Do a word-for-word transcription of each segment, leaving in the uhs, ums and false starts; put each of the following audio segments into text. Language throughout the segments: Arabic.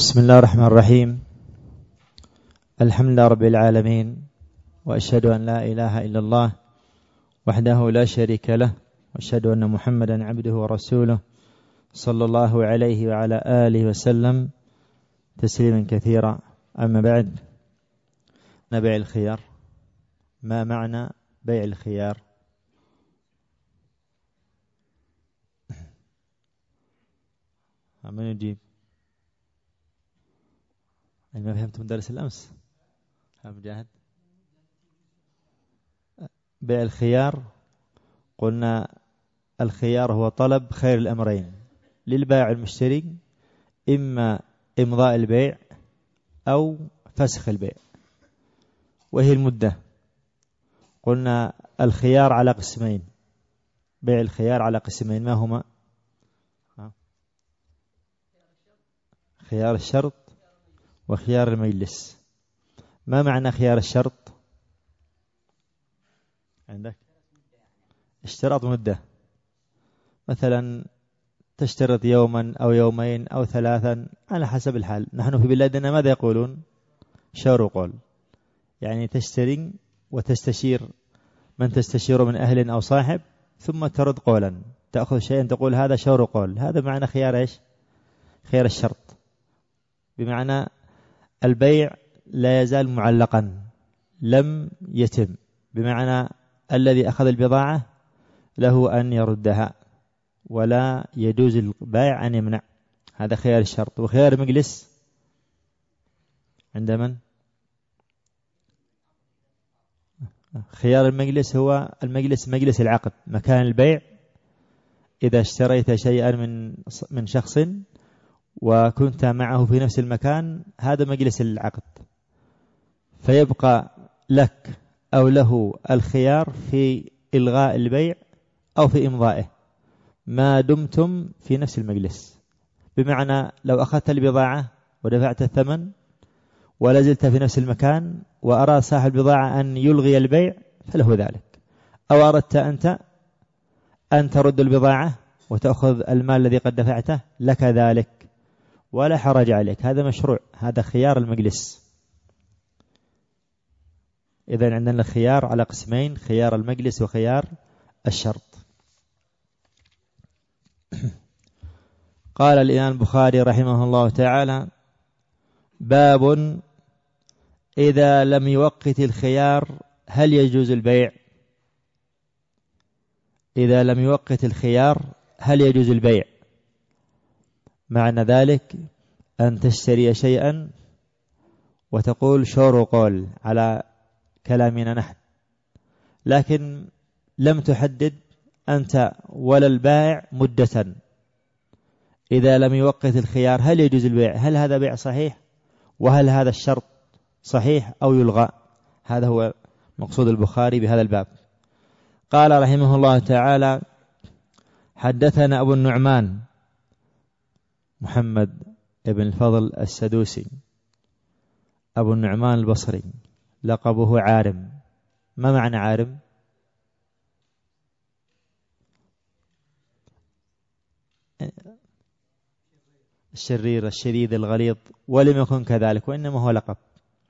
بسم الله الرحمن الرحيم. الحمد لله رب العالمين، وأشهد أن لا إله إلا الله وحده لا شريك له، وأشهد أن محمدا عبده ورسوله صلى الله عليه وعلى آله وسلم تسليما كثيرا. أما بعد، نبيع الخيار. ما معنى بيع الخيار؟ من يجيب؟ ما فهمتم درس الأمس؟ مجاهد. بيع الخيار، قلنا الخيار هو طلب خير الأمرين للبائع المشتري، إما إمضاء البيع أو فسخ البيع. وهي المدة، قلنا الخيار على قسمين. بيع الخيار على قسمين، ما هما؟ خيار الشرط وخيار المجلس. ما معنى خيار الشرط عندك؟ اشتراط مدة، مثلا تشترط يوما أو يومين أو ثلاثا على حسب الحال. نحن في بلادنا ماذا يقولون؟ شور وقول، يعني تشتري وتستشير من تستشير من أهل أو صاحب، ثم ترد قولا، تأخذ شيئا تقول هذا شور وقول. هذا معنى خيار إيش؟ خيار الشرط، بمعنى البيع لا يزال معلقا لم يتم، بمعنى الذي أخذ البضاعة له أن يردها ولا يجوز البائع أن يمنع. هذا خيار الشرط. وخيار المجلس عند من؟ خيار المجلس هو المجلس مجلس العقد، مكان البيع. إذا اشتريت شيئا من من شخص وكنت معه في نفس المكان، هذا مجلس العقد، فيبقى لك أو له الخيار في إلغاء البيع أو في إمضائه ما دمتم في نفس المجلس. بمعنى لو أخذت البضاعة ودفعت الثمن ولا زلت في نفس المكان وأراد صاحب البضاعة أن يلغي البيع فله ذلك، أو أردت أنت أن ترد البضاعة وتأخذ المال الذي قد دفعته، لك ذلك ولا حرج عليك. هذا مشروع، هذا خيار المجلس. إذن عندنا الخيار على قسمين: خيار المجلس وخيار الشرط. قال الإمام البخاري رحمه الله تعالى: باب إذا لم يوقت الخيار هل يجوز البيع؟ إذا لم يوقت الخيار هل يجوز البيع؟ معنى ذلك أن تشتري شيئا وتقول شور وقول على كلامنا نحن، لكن لم تحدد أنت ولا البائع مدة. إذا لم يوقت الخيار هل يجوز البيع؟ هل هذا بيع صحيح؟ وهل هذا الشرط صحيح أو يلغى؟ هذا هو مقصود البخاري بهذا الباب. قال رحمه الله تعالى: حدثنا أبو النعمان محمد ابن الفضل السدوسي، أبو النعمان البصري، لقبه عارم. ما معنى عارم؟ الشرير الشديد الغليظ، ولم يكن كذلك، وإنما هو لقب.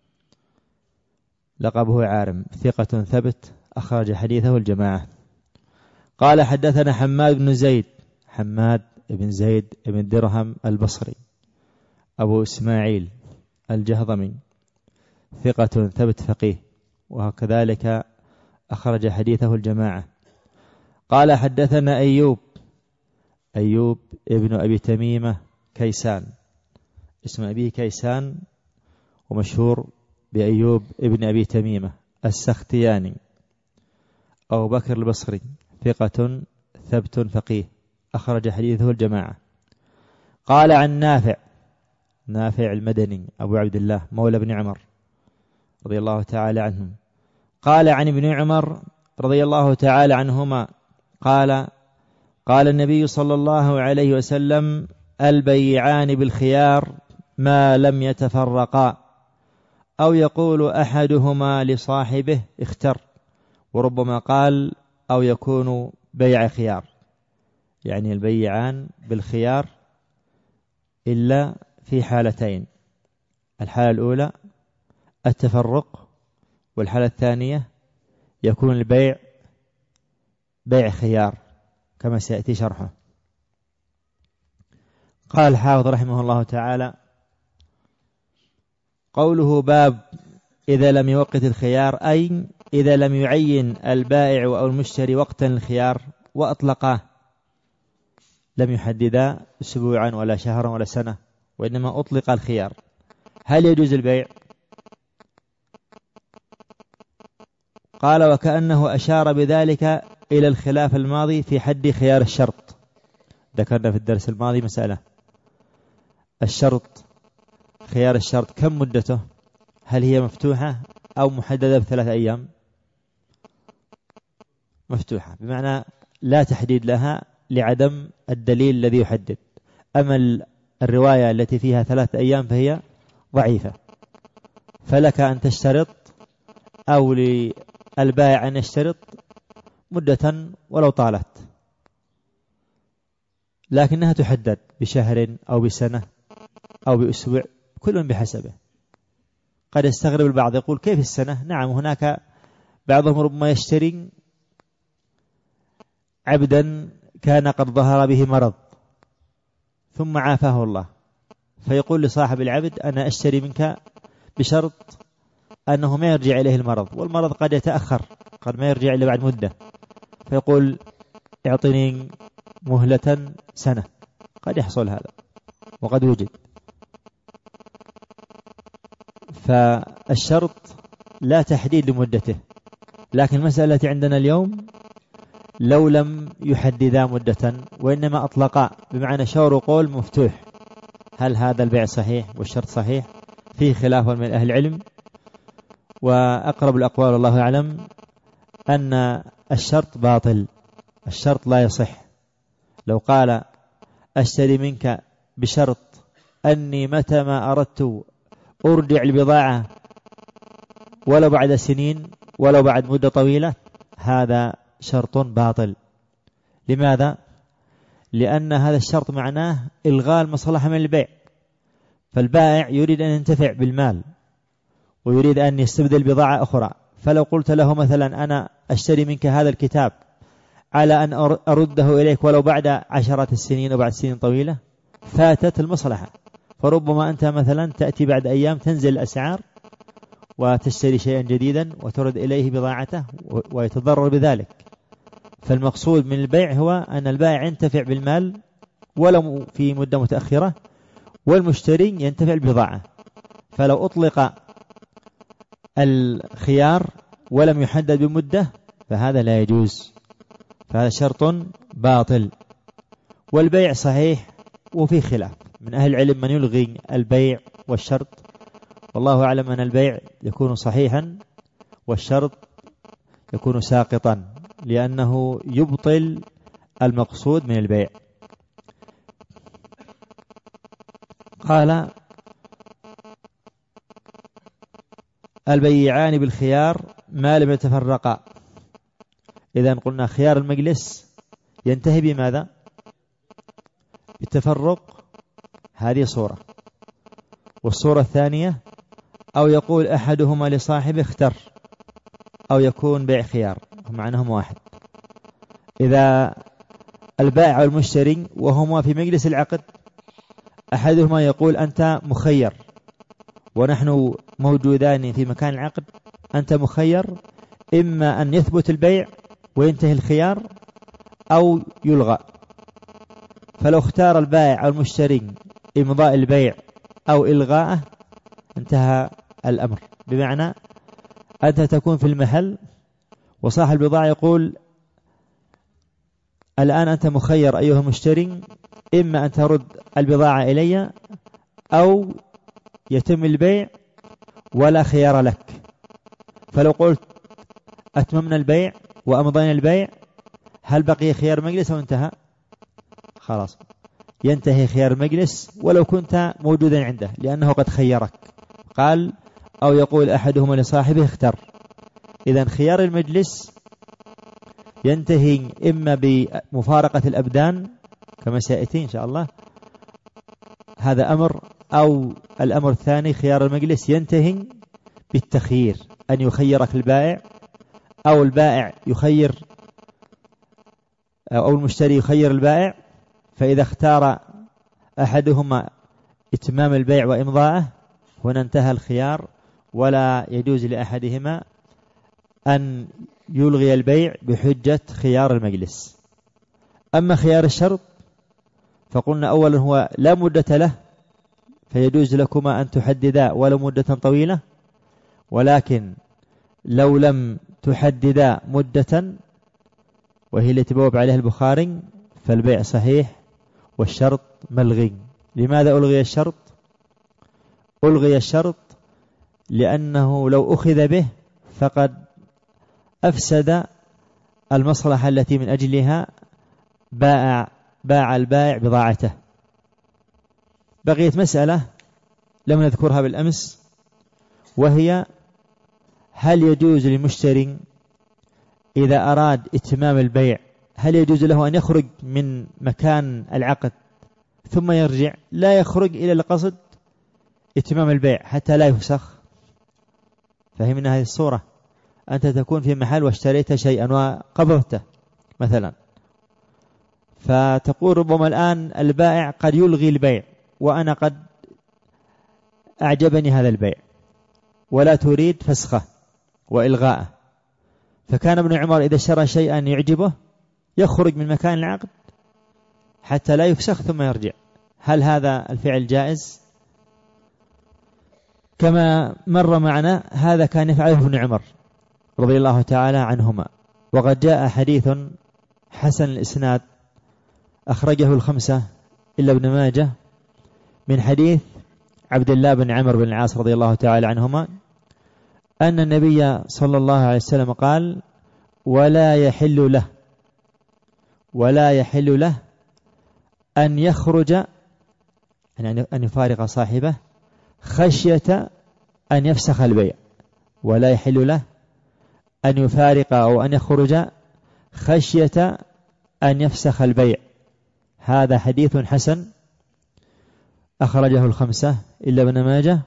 لقبه عارم، ثقة ثبت، أخرج حديثه الجماعة. قال حدثنا حماد بن زيد، حماد بن زيد بن درهم البصري، أبو إسماعيل الجهضمي، ثقة ثبت فقيه، وكذلك أخرج حديثه الجماعة. قال حدثنا أيوب، أيوب ابن أبي تميمة كيسان، اسم أبيه كيسان، ومشهور بأيوب ابن أبي تميمة السختياني، أبو بكر البصري، ثقة ثبت فقيه، أخرج حديثه الجماعة. قال عن نافع، نافع المدني أبو عبد الله مولى ابن عمر رضي الله تعالى عنهم، قال عن ابن عمر رضي الله تعالى عنهما قال: قال النبي صلى الله عليه وسلم: البيعان بالخيار ما لم يتفرقا، أو يقول أحدهما لصاحبه اختر، وربما قال أو يكون بيع خيار، يعني البيعان بالخيار إلا في حالتين: الحالة الأولى التفرق، والحالة الثانية يكون البيع بيع خيار كما سيأتي شرحه. قال الحافظ رحمه الله تعالى: قوله باب إذا لم يوقت الخيار، أي إذا لم يعين البائع أو المشتري وقتا للخيار وأطلقاه، لم يحددا أسبوعا ولا شهرا ولا سنة، وإنما أطلق الخيار، هل يجوز البيع؟ قال: وكأنه أشار بذلك إلى الخلاف الماضي في حد خيار الشرط. ذكرنا في الدرس الماضي مسألة الشرط، خيار الشرط كم مدته؟ هل هي مفتوحة أو محددة بثلاث أيام؟ مفتوحة، بمعنى لا تحديد لها لعدم الدليل الذي يحدد. أما الرواية التي فيها ثلاث أيام فهي ضعيفة، فلك أن تشترط أو للبائع أن يشترط مدة ولو طالت، لكنها تحدد بشهر أو بسنة أو بأسبوع، كل بحسبه. قد يستغرب البعض يقول: كيف السنة؟ نعم، هناك بعضهم ربما يشتري عبدا كان قد ظهر به مرض ثم عافاه الله، فيقول لصاحب العبد: أنا أشتري منك بشرط أنه ما يرجع إليه المرض، والمرض قد يتأخر، قد ما يرجع إلا بعد مدة، فيقول: اعطني مهلة سنة. قد يحصل هذا وقد وجد. فالشرط لا تحديد لمدته، لكن المسألة التي عندنا اليوم لو لم يحددا مدة وإنما أطلقا، بمعنى شور قول مفتوح، هل هذا البيع صحيح والشرط صحيح؟ فيه خلاف من أهل العلم، وأقرب الأقوال الله أعلم أن الشرط باطل، الشرط لا يصح. لو قال: أشتري منك بشرط أني متى ما أردت أرجع البضاعة ولو بعد سنين ولو بعد مدة طويلة، هذا شرط باطل. لماذا؟ لأن هذا الشرط معناه إلغاء المصلحة من البيع، فالبائع يريد أن ينتفع بالمال ويريد أن يستبدل بضاعة أخرى. فلو قلت له مثلا: أنا أشتري منك هذا الكتاب على أن أرده إليك ولو بعد عشرات السنين وبعد سنين طويلة، فاتت المصلحة. فربما أنت مثلا تأتي بعد أيام تنزل الأسعار وتشتري شيئا جديدا وترد إليه بضاعته ويتضرر بذلك. فالمقصود من البيع هو أن البائع ينتفع بالمال ولو في مدة متأخرة، والمشتري ينتفع بالبضاعة. فلو أطلق الخيار ولم يحدد بمدة فهذا لا يجوز، فهذا شرط باطل. والبيع صحيح وفي خلاف من أهل العلم من يلغي البيع والشرط، والله أعلم أن البيع يكون صحيحا والشرط يكون ساقطا، لأنه يبطل المقصود من البيع. قال: البيعان بالخيار ما لم يتفرقا. إذا قلنا خيار المجلس ينتهي بماذا؟ بالتفرق، هذه صورة. والصورة الثانية أو يقول أحدهما لصاحبه اختر، أو يكون بيع خيار، معناهم واحد. إذا البائع والمشتري وهما في مجلس العقد، أحدهما يقول: أنت مخير، ونحن موجودان في مكان العقد، أنت مخير، إما أن يثبت البيع وينتهي الخيار أو يلغى. فلو اختار البائع أو المشتري إمضاء البيع أو إلغاءه انتهى الأمر، بمعنى أنت تكون في المحل وصاحب البضاعة يقول: الآن أنت مخير أيها المشتري، إما أن ترد البضاعة إلي أو يتم البيع ولا خيار لك. فلو قلت أتممنا البيع وأمضينا البيع، هل بقي خيار مجلس أو انتهى؟ خلاص، ينتهي خيار المجلس ولو كنت موجودا عنده، لأنه قد خيرك. قال: أو يقول أحدهما لصاحبه اختر. إذن خيار المجلس ينتهي إما بمفارقة الأبدان كما سيأتي إن شاء الله، هذا أمر أو الأمر الثاني خيار المجلس ينتهي بالتخيير، أن يخيرك البائع أو البائع يخير أو المشتري يخير البائع، فإذا اختار أحدهما إتمام البيع وإمضاءه هنا انتهى الخيار، ولا يجوز لأحدهما أن يلغي البيع بحجة خيار المجلس. أما خيار الشرط فقلنا أولا هو لا مدة له، فيجوز لكما أن تحددا ولو مدة طويلة، ولكن لو لم تحددا مدة وهي التي بوب عليها البخاري فالبيع صحيح والشرط ملغي. لماذا ألغي الشرط؟ ألغي الشرط لأنه لو أخذ به فقد أفسد المصلحة التي من أجلها باع باع البائع بضاعته. بقيت مسألة لم نذكرها بالأمس، وهي هل يجوز للمشتري إذا أراد اتمام البيع هل يجوز له أن يخرج من مكان العقد ثم يرجع؟ لا يخرج إلى القصد اتمام البيع حتى لا يفسخ. فهمنا هذه الصورة؟ أنت تكون في محل واشتريت شيئا وقبضته مثلا، فتقول ربما الآن البائع قد يلغي البيع وأنا قد أعجبني هذا البيع ولا تريد فسخه وإلغاءه، فكان ابن عمر إذا اشترى شيئا يعجبه يخرج من مكان العقد حتى لا يفسخ ثم يرجع. هل هذا الفعل جائز؟ كما مر معنا هذا كان يفعله ابن عمر رضي الله تعالى عنهما. وقد جاء حديث حسن الإسناد أخرجه الخمسة إلا ابن ماجه من حديث عبد الله بن عمرو بن العاص رضي الله تعالى عنهما أن النبي صلى الله عليه وسلم قال: ولا يحل له ولا يحل له أن يخرج يعني أن يفارق صاحبه خشية أن يفسخ البيع. ولا يحل له أن يفارق أو أن يخرج خشية أن يفسخ البيع. هذا حديث حسن أخرجه الخمسة إلا ابن ماجه،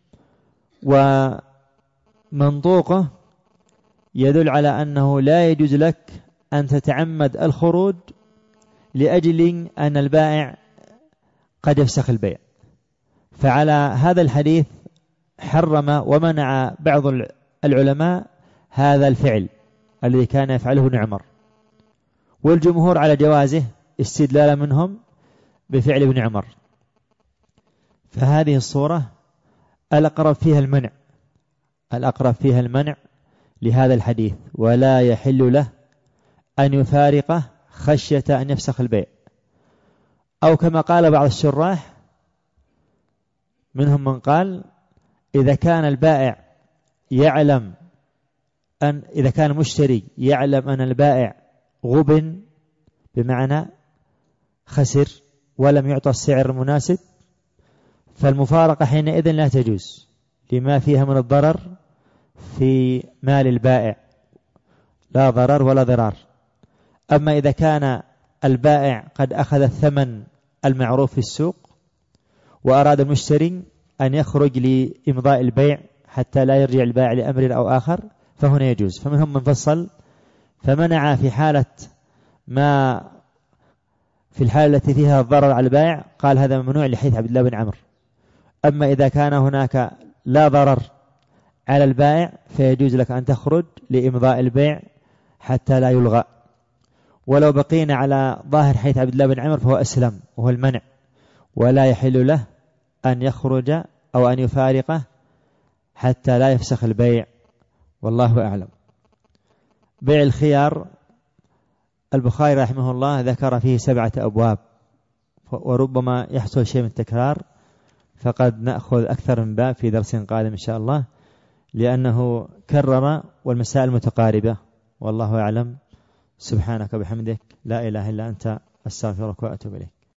ومنطوقه يدل على أنه لا يجوز لك أن تتعمد الخروج لأجل أن البائع قد يفسخ البيع. فعلى هذا الحديث حرم ومنع بعض العلماء هذا الفعل الذي كان يفعله ابن عمر، والجمهور على جوازه استدلال منهم بفعل ابن عمر. فهذه الصورة الأقرب فيها المنع الأقرب فيها المنع لهذا الحديث: ولا يحل له أن يفارقه خشية أن يفسخ البيع. أو كما قال بعض الشراح منهم من قال: إذا كان البائع يعلم أن إذا كان المشتري يعلم أن البائع غبن بمعنى خسر ولم يعطى السعر المناسب، فالمفارقة حينئذ لا تجوز لما فيها من الضرر في مال البائع، لا ضرر ولا ضرار. أما إذا كان البائع قد أخذ الثمن المعروف في السوق وأراد المشتري أن يخرج لإمضاء البيع حتى لا يرجع البائع لأمر أو آخر فهنا يجوز. فمنهم من فصل فمنع في حالة ما في الحالة التي فيها الضرر على البائع، قال هذا ممنوع لحديث عبد الله بن عمرو. أما إذا كان هناك لا ضرر على البائع فيجوز لك أن تخرج لإمضاء البيع حتى لا يلغى. ولو بقينا على ظاهر حديث عبد الله بن عمرو فهو أسلم، وهو المنع: ولا يحل له أن يخرج أو أن يفارقه حتى لا يفسخ البيع. والله أعلم. بيع الخيار البخاري رحمه الله ذكر فيه سبعة أبواب، وربما يحصل شيء من التكرار، فقد نأخذ أكثر من باب في درس قادم إن شاء الله، لأنه كرر والمسائل متقاربة. والله أعلم. سبحانك وبحمدك لا إله إلا أنت أستغفرك وأتوب إليك.